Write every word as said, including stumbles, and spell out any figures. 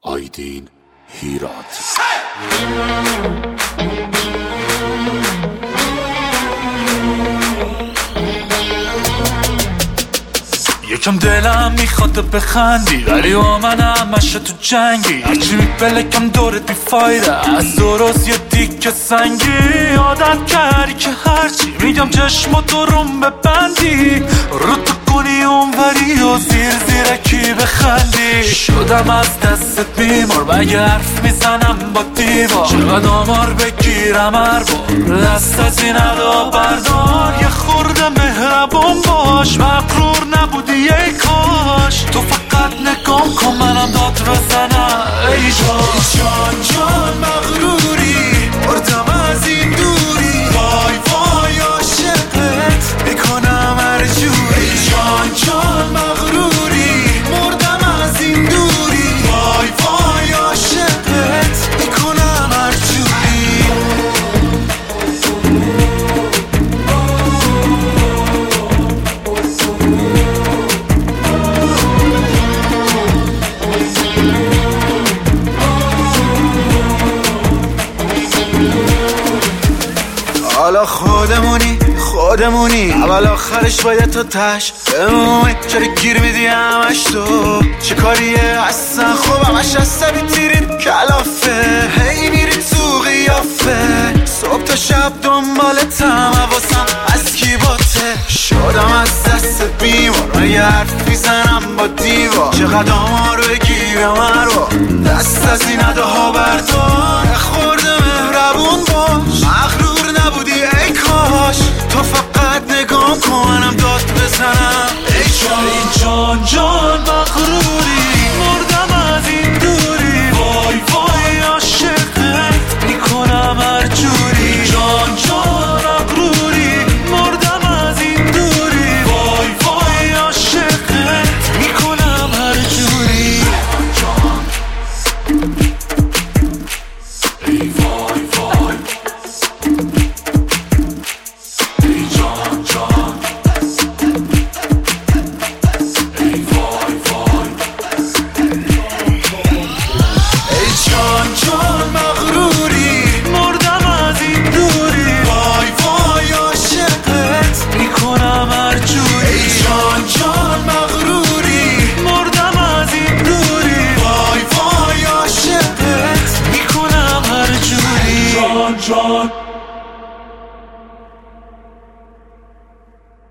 آیدین هیرات. یکم دلم میخواد بخندی ولی با من همش تو جنگی، هرچی میپلکم دورت بیفایده از درست یه دیگه سنگی. عادت کردی که هرچی میگم چشماتو روم ببندی، رو تو کنی اونوری و زیر زیرکی بخندی. شدم از دستت بیمار مگه حرف میزنم با دیوار، چقدر آمار بگیرم هر بار دست از این ادا بردار. یه خورده مهربون باش، مغرور نبودی ای کاش، تو فقط نگام کن منم داد بزنم. ای جان جان جان مغروری مردم از این دوری، وای وای عاشقت میکنم هر جوری. ای جان جان مغروری مردم از این دوری، وای وای عاشقت میکنم هر جوری. حالا خودمونی خودمونی اول آخرش باید تا تش بمونی، چرا گیر میدی همش تو چه کاریه اصلا؟ خب همش عصبی تیرین کلافه، هی میری تو قیافه صبح تا شب دنبالتم، حواسم از کی باته. شدم از دست بیمار مگه حرف میزنم با دیوار، چقدر آمار بگیرم هر بار دست از این اداها بردار. خورده مهربون باش، مغرور نبودی ای کاش، تو فقط نگام کن منم داد بزنم. ای جان ای جان جان مغروری